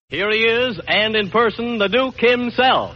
Here he is, and in person, the Duke himself.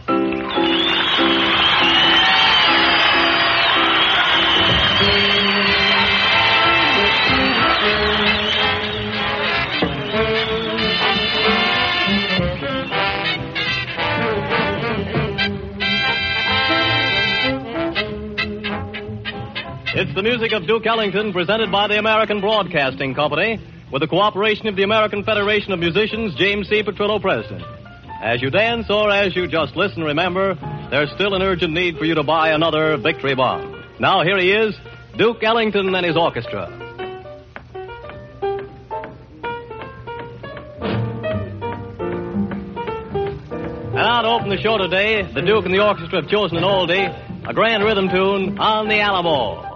It's the music of Duke Ellington, presented by the American Broadcasting Company, with the cooperation of the American Federation of Musicians, James C. Petrillo, President. As you dance or as you just listen, remember, there's still an urgent need for you to buy another Victory Bomb. Now here he is, Duke Ellington and his orchestra. And now to open the show today, the Duke and the orchestra have chosen an oldie, a grand rhythm tune, On the Alamo.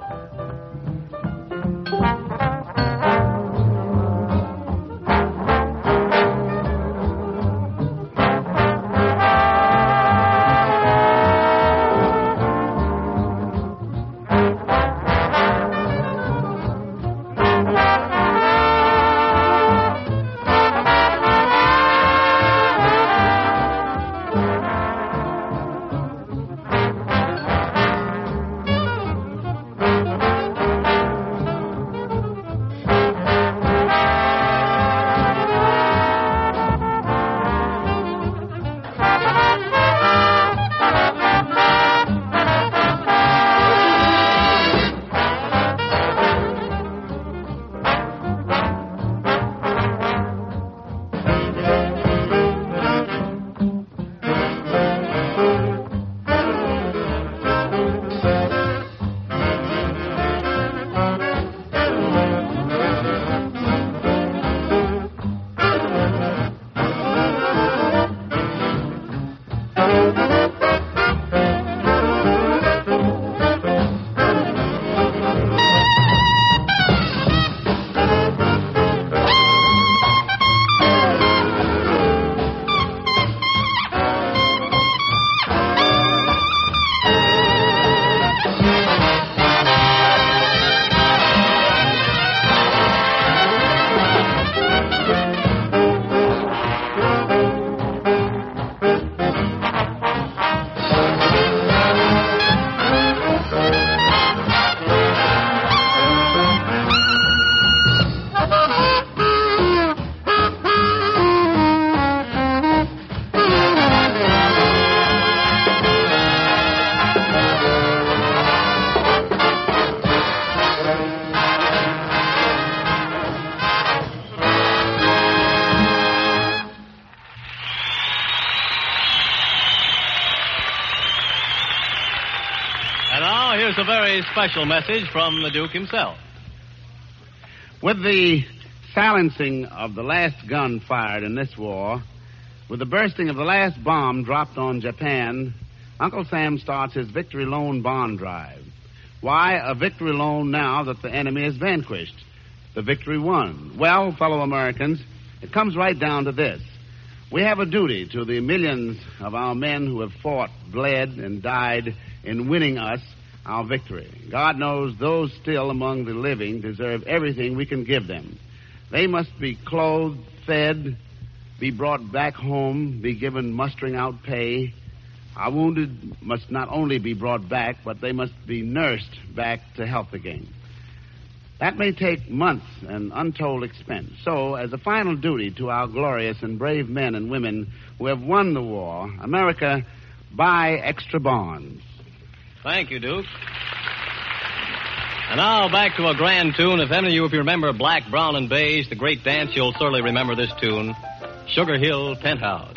A very special message from the Duke himself. With the silencing of the last gun fired in this war, with the bursting of the last bomb dropped on Japan, Uncle Sam starts his Victory Loan bond drive. Why a victory loan now that the enemy is vanquished? The victory won. Well, fellow Americans, it comes right down to this. We have a duty to the millions of our men who have fought, bled, and died in winning us our victory. God knows those still among the living deserve everything we can give them. They must be clothed, fed, be brought back home, be given mustering out pay. Our wounded must not only be brought back, but they must be nursed back to health again. That may take months and untold expense. So, as a final duty to our glorious and brave men and women who have won the war, America, buy extra bonds. Thank you, Duke. And now back to a grand tune. If any of you remember Black, Brown, and Beige, the great dance, you'll certainly remember this tune, Sugar Hill Penthouse.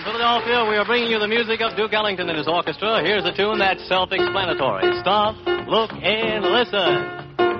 From Philadelphia, we are bringing you the music of Duke Ellington and his orchestra. Here's a tune that's self-explanatory. Stop, look, and listen.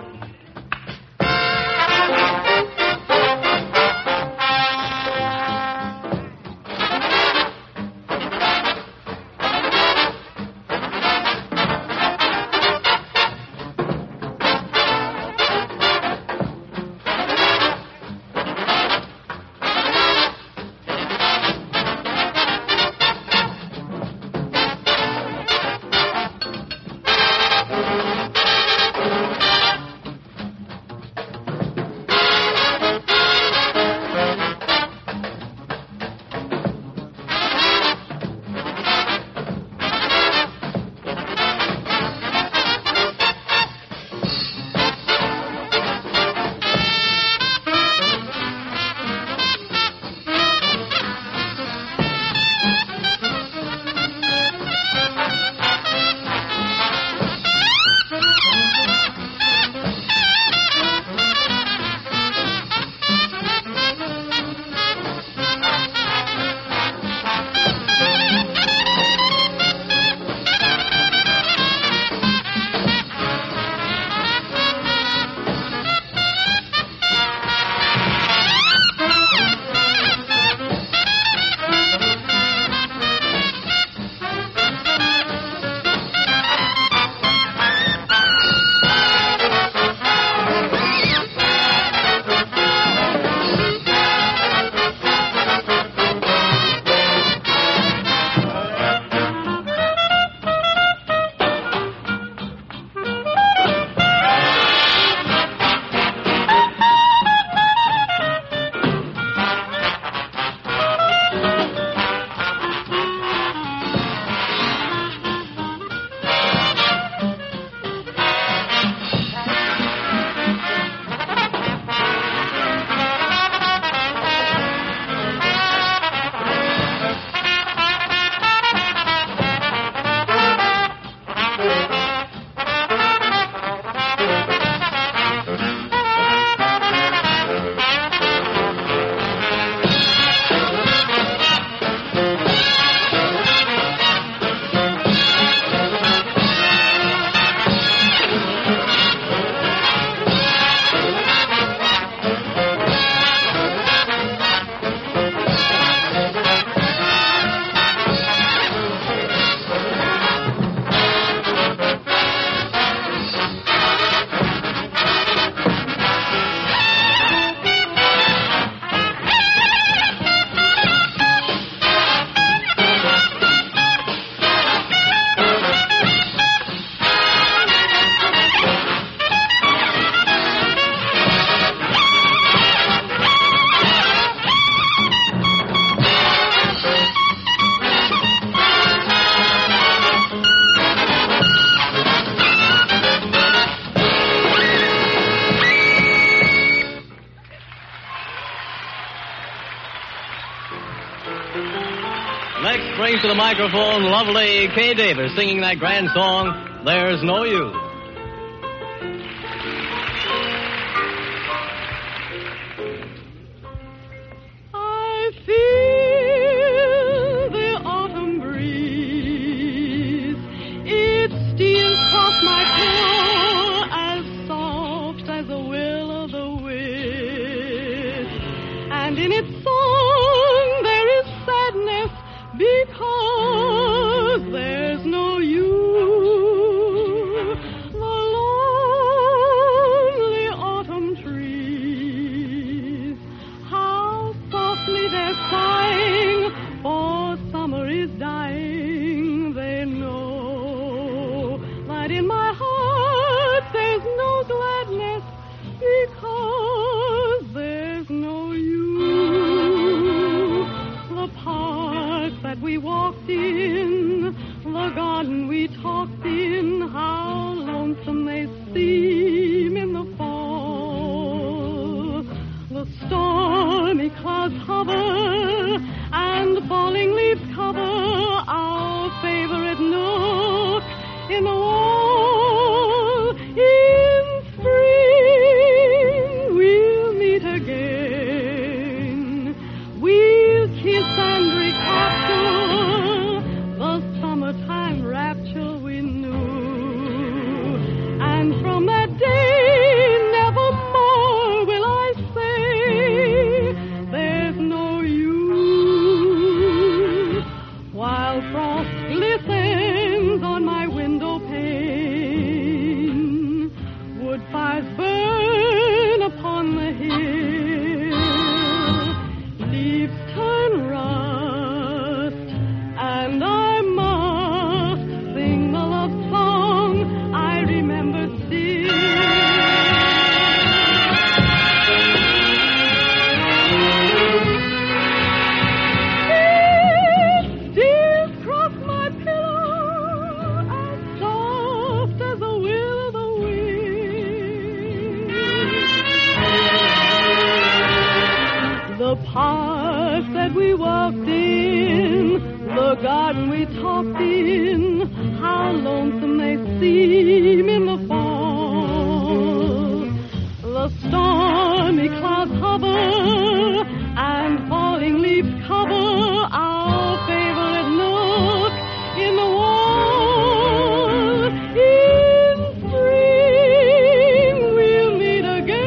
Next brings to the microphone lovely Kay Davis singing that grand song, There's No You. I feel the autumn breeze. It steals across my pillow as soft as a will-o'-the-wisp. And in its song there is sadness because there's no you. The lonely autumn trees, how softly their sighs And from that day, nevermore will I say, there's no use. While frost glistens on my window pane, wood fires burn upon the hill, leaves turn rust, and I must sing the love song I remember still. It steals across my pillow as soft as a will o' the wind. The park that we walked in, the garden we talked in, how lonesome they seem in the fall. The stormy clouds hover and falling leaves cover our favorite nook in the wall. In spring we'll meet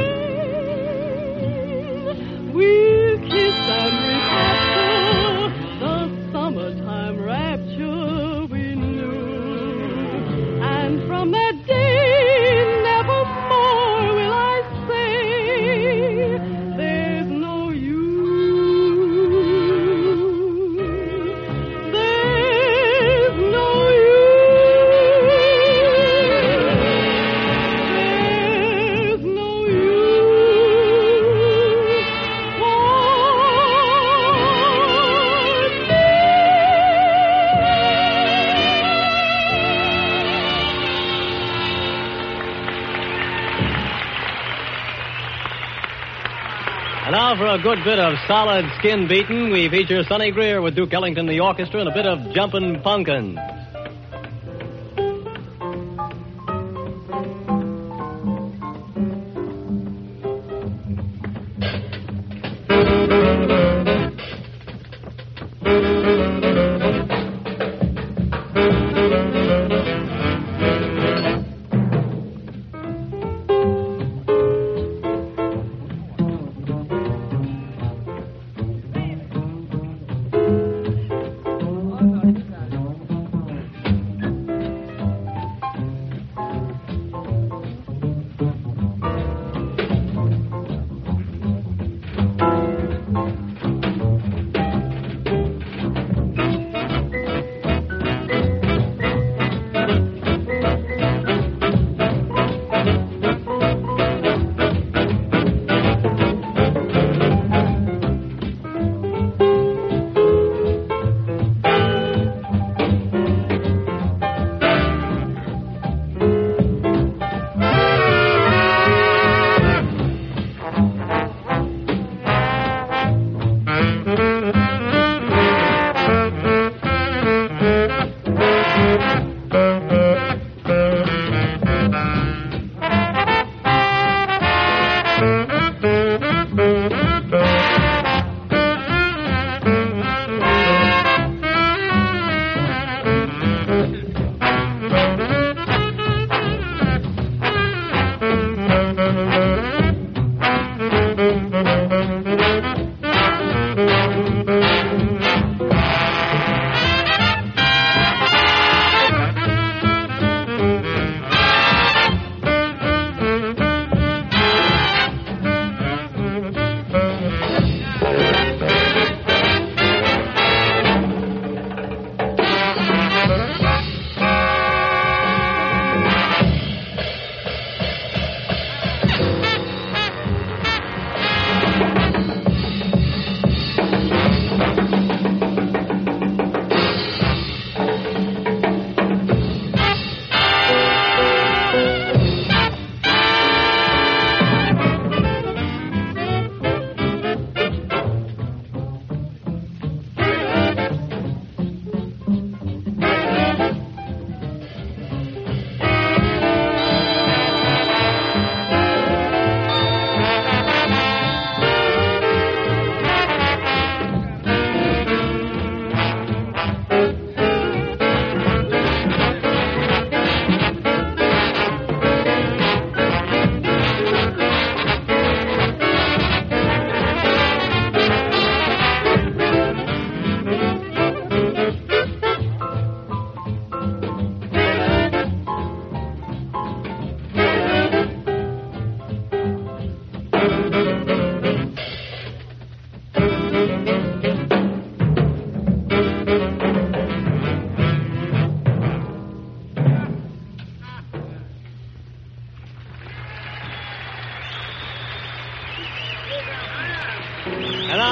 again. We'll kiss and recapture the summertime rapture we knew. And from that day, nevermore will I say, there's no use. There's no use. There's no use for And now for a good bit of solid skin beating, we feature Sonny Greer with Duke Ellington, the orchestra, and a bit of Jumpin' Pumpkins.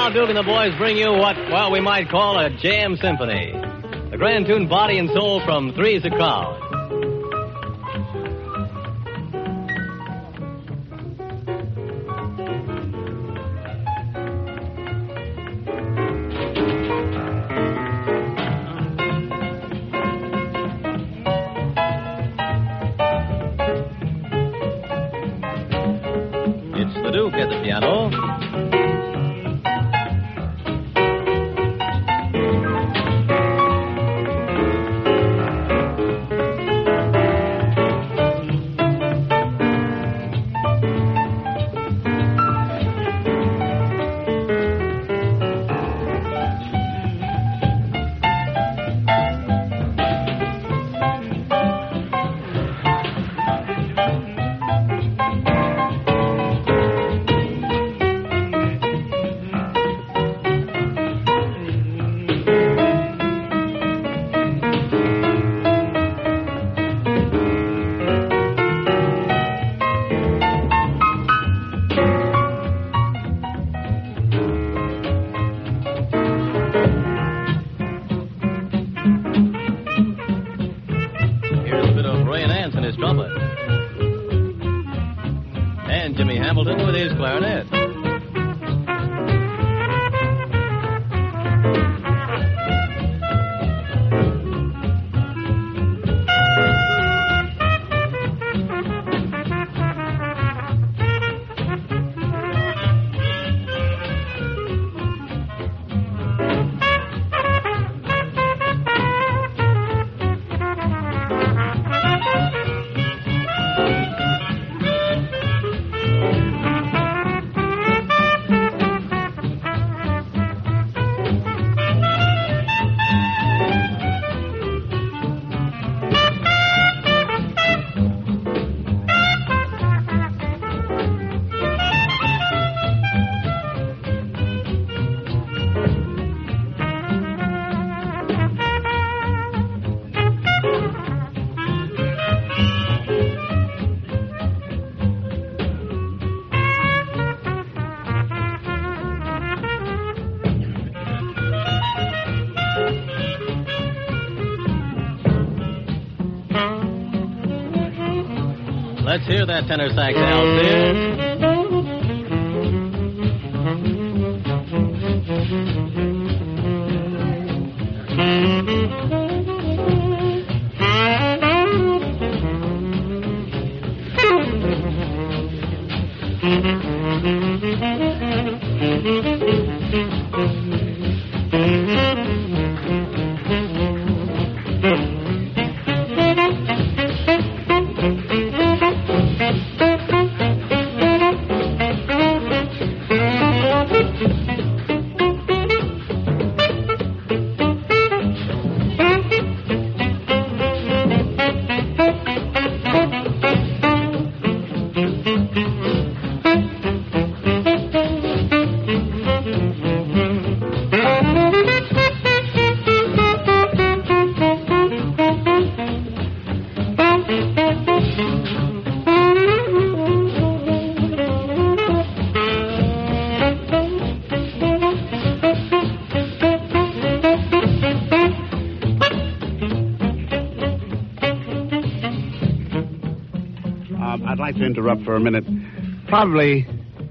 now, Duke and the boys bring you what, well, we might call a jam symphony. The grand tune Body and Soul from Three's a Crowd. It's the Duke at the piano. And Jimmy Hamilton with his clarinet. Let's hear that tenor sax, Al Sears. I'd like to interrupt for a minute. Probably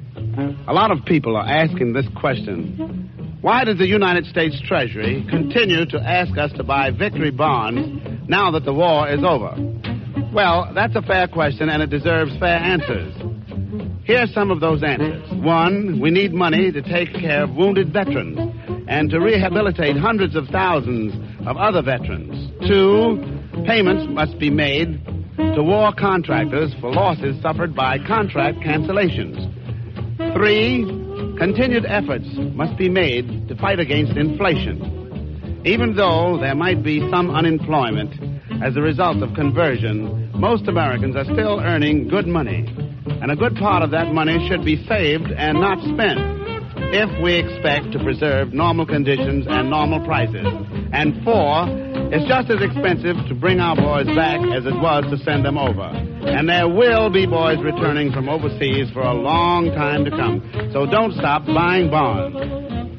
a lot of people are asking this question. Why does the United States Treasury continue to ask us to buy victory bonds now that the war is over? Well, that's a fair question, and it deserves fair answers. Here are some of those answers. One, we need money to take care of wounded veterans and to rehabilitate hundreds of thousands of other veterans. Two, payments must be made to war contractors for losses suffered by contract cancellations. Three, continued efforts must be made to fight against inflation. Even though there might be some unemployment as a result of conversion, most Americans are still earning good money. And a good part of that money should be saved and not spent if we expect to preserve normal conditions and normal prices. And four, it's just as expensive to bring our boys back as it was to send them over. And there will be boys returning from overseas for a long time to come. So don't stop buying bonds.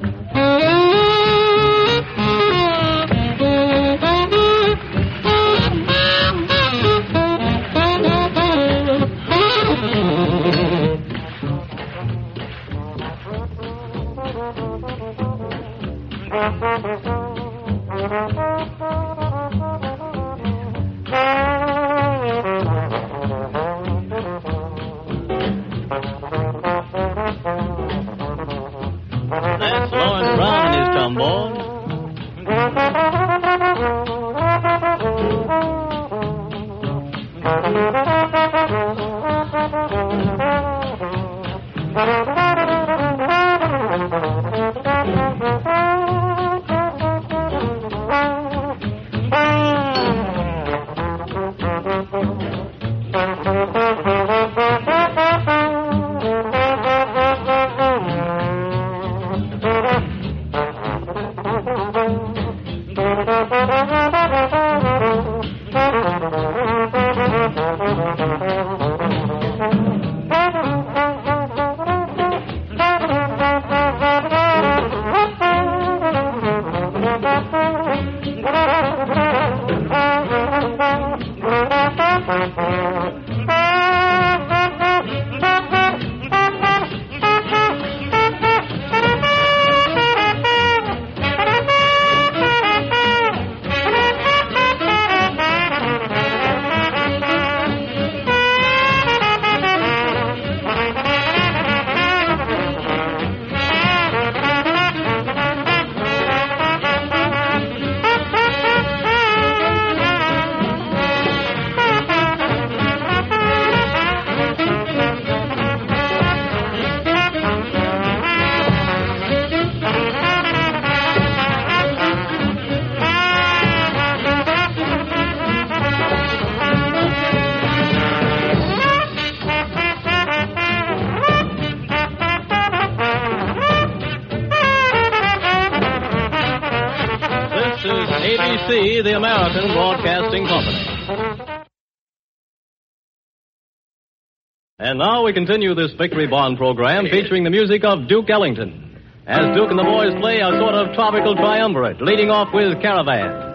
NBC, the American Broadcasting Company. And now we continue this Victory Bond program featuring the music of Duke Ellington, as Duke and the boys play a sort of tropical triumvirate, leading off with Caravan.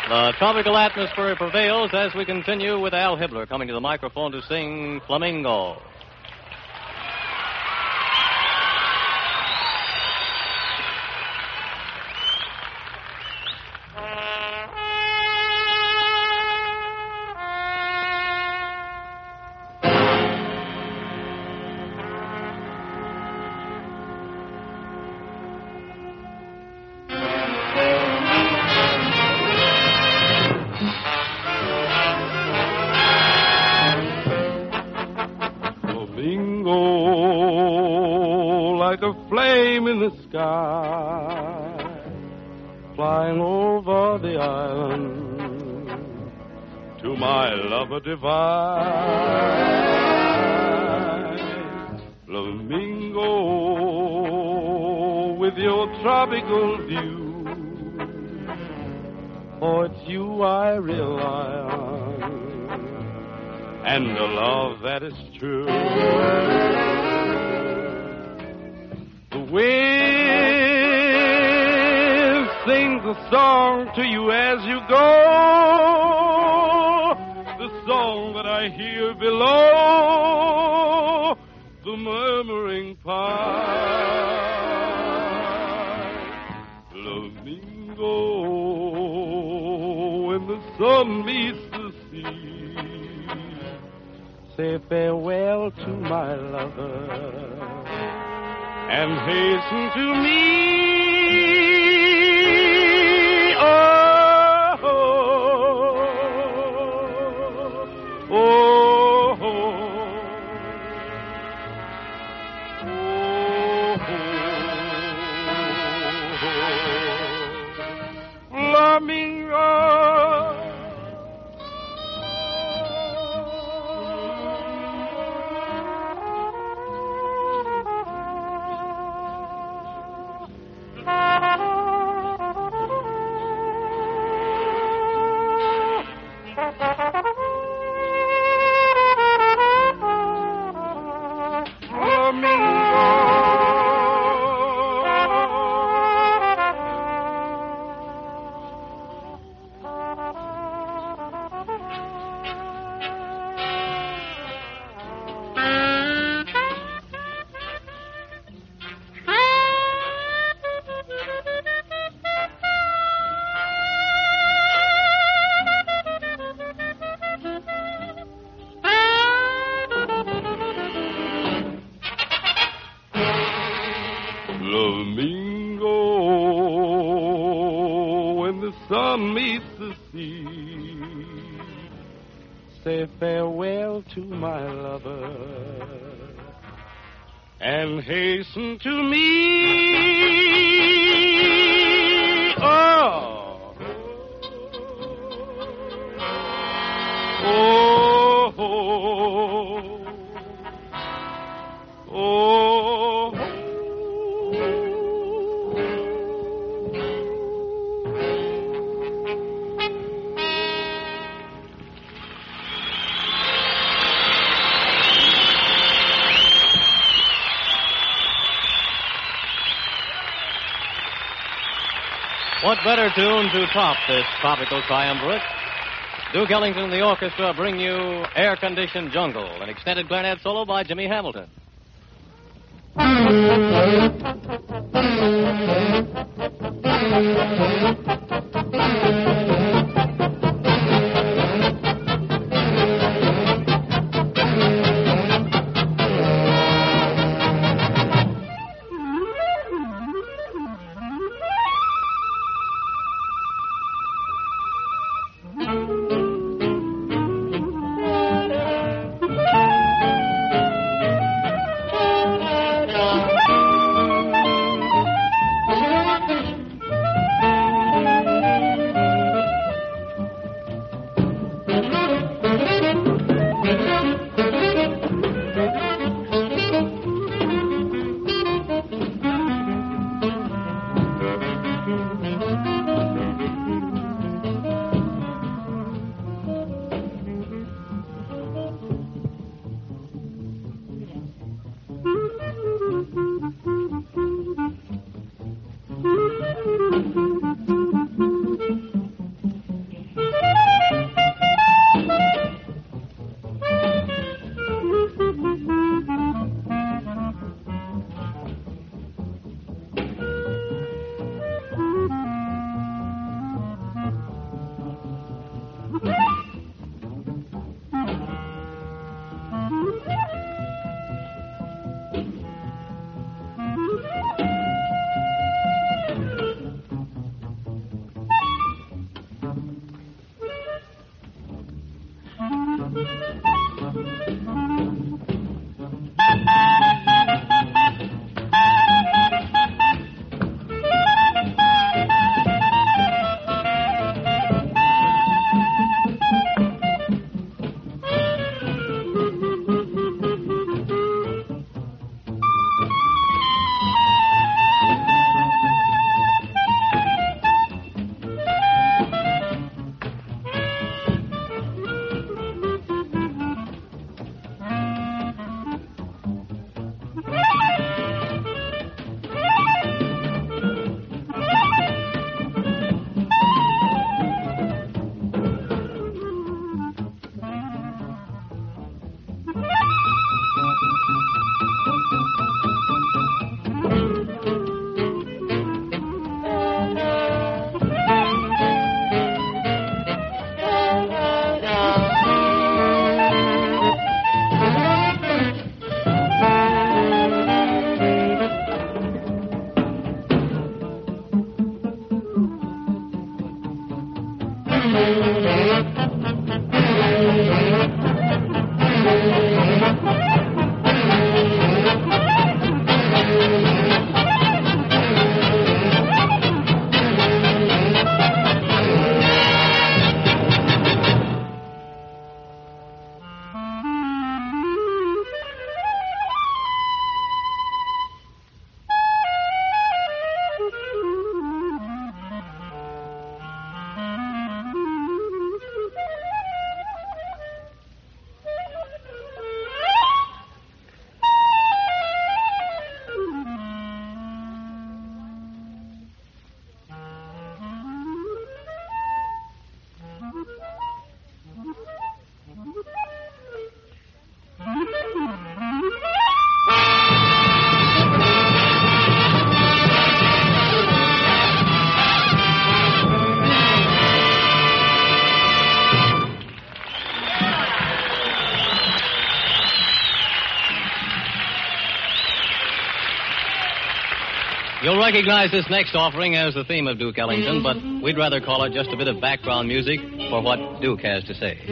The tropical atmosphere prevails as we continue with Al Hibbler coming to the microphone to sing Flamingo. Like a flame in the sky, flying over the island to my lover divine. Flamingo, with your tropical view, for it's you I rely on, and a love that is true. Wind sings a song to you as you go, the song that I hear below the murmuring pine. Flamingo, when the sun meets the sea, say farewell to my lover and hasten to me. Oh, oh, oh, oh, Flamingo. Flamingo, when the sun meets the sea, say farewell to my lover and hasten to me. Oh, oh, oh, oh. What better tune to top this tropical triumvirate? Duke Ellington and the orchestra bring you Air-Conditioned Jungle, an extended clarinet solo by Jimmy Hamilton. You'll recognize this next offering as the theme of Duke Ellington, but we'd rather call it just a bit of background music for what Duke has to say.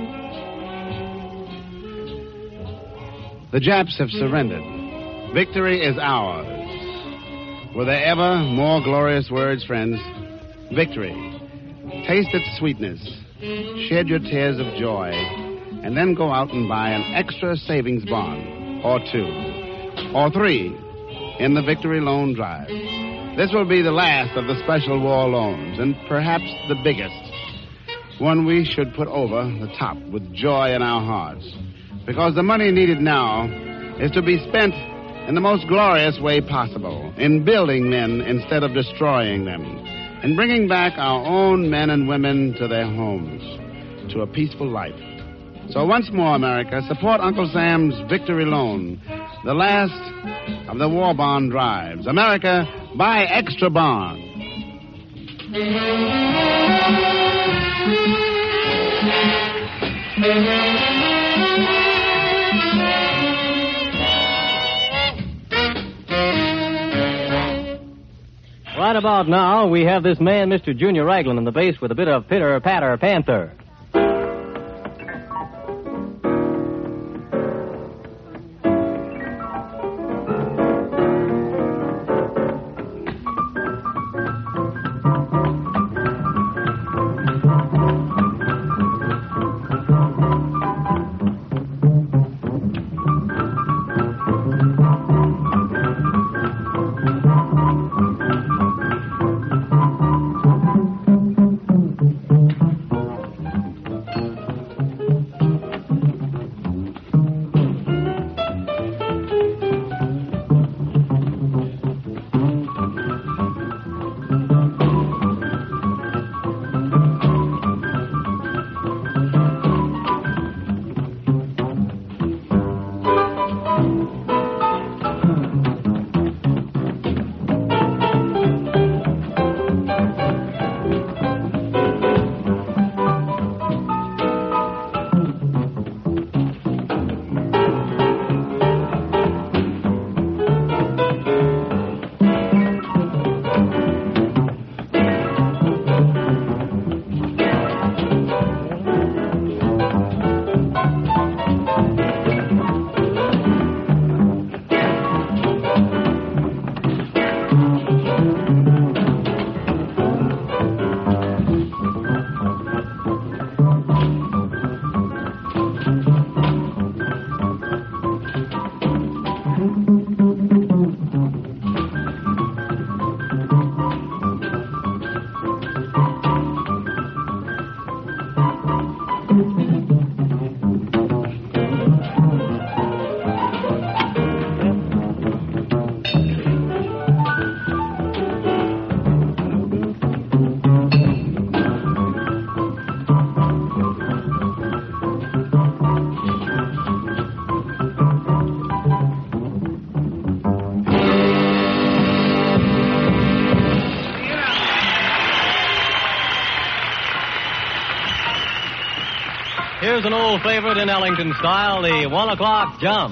The Japs have surrendered. Victory is ours. Were there ever more glorious words, friends? Victory. Taste its sweetness. Shed your tears of joy. And then go out and buy an extra savings bond. Or 2. Or 3. In the Victory Loan Drive. This will be the last of the special war loans, and perhaps the biggest. One we should put over the top with joy in our hearts. Because the money needed now is to be spent in the most glorious way possible, in building men instead of destroying them, in bringing back our own men and women to their homes, to a peaceful life. So once more, America, support Uncle Sam's Victory Loan, the last of the war bond drives. America, buy extra bond. Right about now, we have this man, Mr. Junior Raglan, in the bass with a bit of pitter-patter panther. Here's an old favorite in Ellington style, the 1 o'clock jump.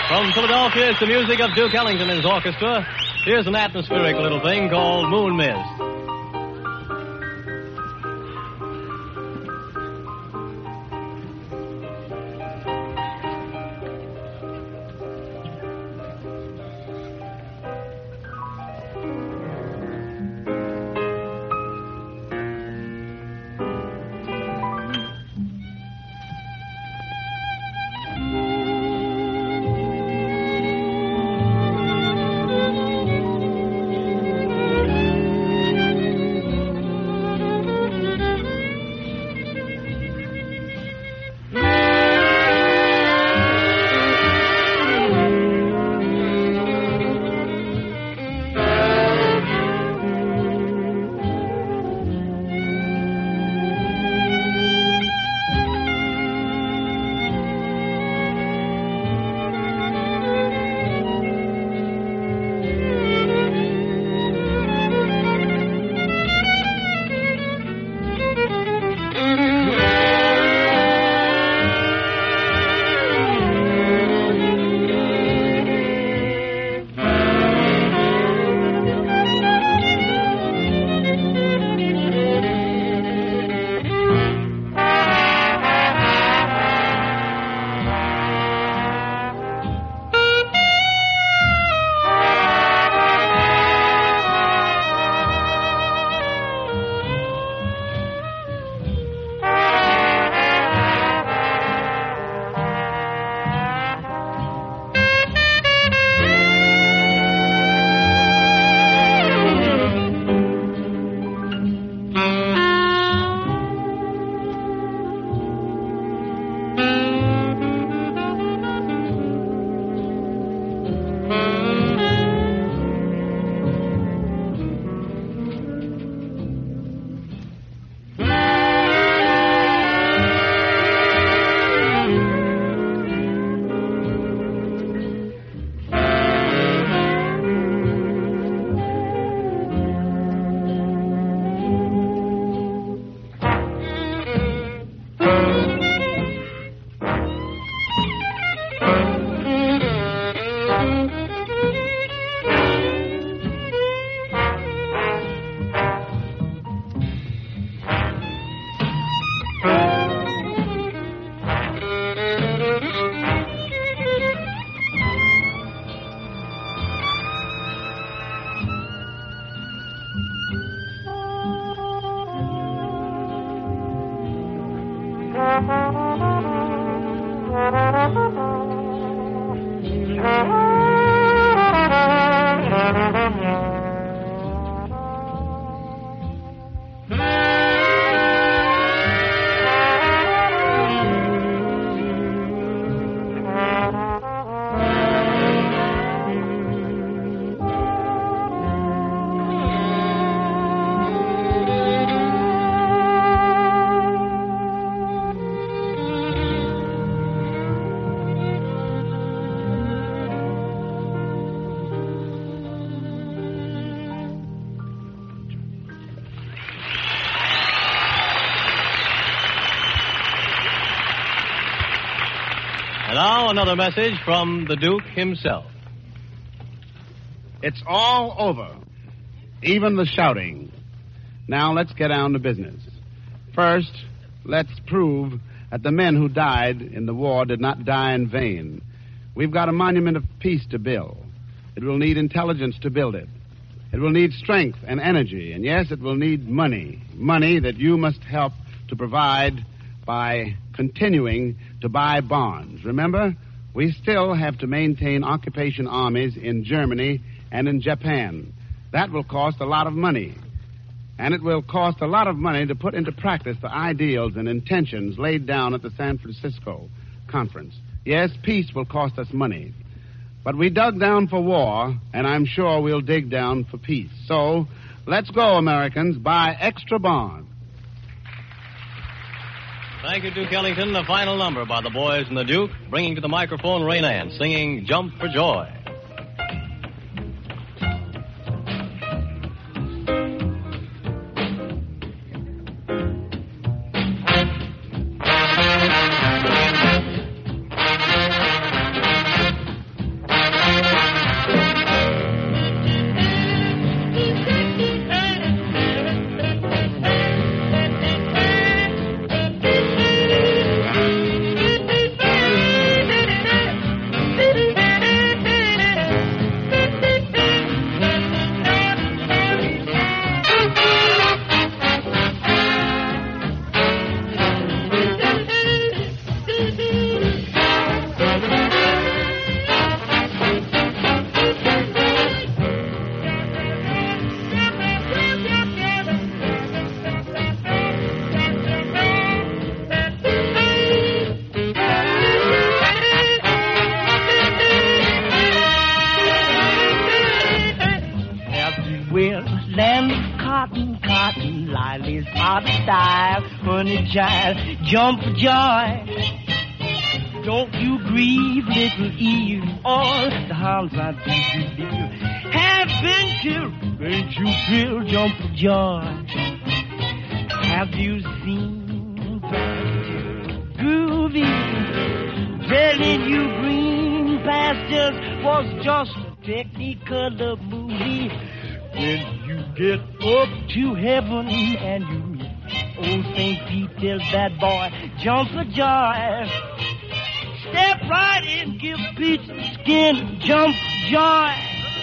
From Philadelphia, it's the music of Duke Ellington and his orchestra. Here's an atmospheric little thing called Moon Mist. And now another message from the Duke himself. It's all over, even the shouting. Now let's get down to business. First, let's prove that the men who died in the war did not die in vain. We've got a monument of peace to build. It will need intelligence to build it. It will need strength and energy. And yes, it will need money. Money that you must help to provide by continuing to buy bonds. Remember, we still have to maintain occupation armies in Germany and in Japan. That will cost a lot of money. And it will cost a lot of money to put into practice the ideals and intentions laid down at the San Francisco conference. Yes, peace will cost us money. But we dug down for war, and I'm sure we'll dig down for peace. So, let's go, Americans, buy extra bonds. Thank you, Duke Ellington. The final number by the Boys and the Duke, bringing to the microphone Ray Nance, singing Jump for Joy. heart dive, honey child, jump for joy. Don't you grieve, little Eve, all the harms I do to you have been killed, ain't you feel, jump for joy. Have you seen Groovy telling you green pastures was just a technicolor movie? When you get up to heaven and you meet old St. Pete, tell that boy, jump for joy. Step right in, give Pete some skin, jump for joy.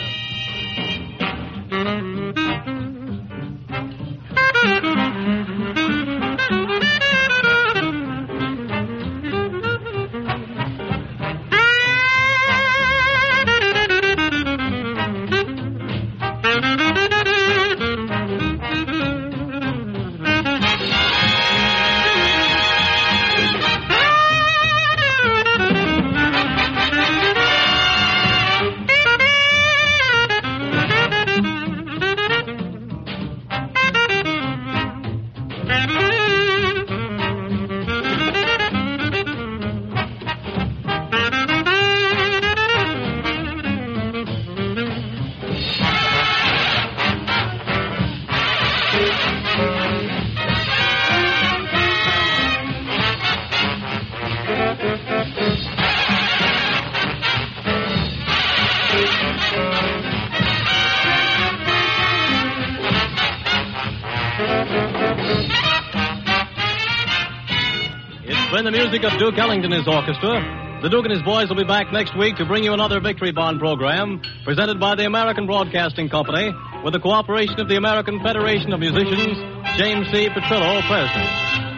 It's been the music of Duke Ellington and his orchestra. The Duke and his boys will be back next week to bring you another Victory Bond program presented by the American Broadcasting Company with the cooperation of the American Federation of Musicians, James C. Petrillo, President.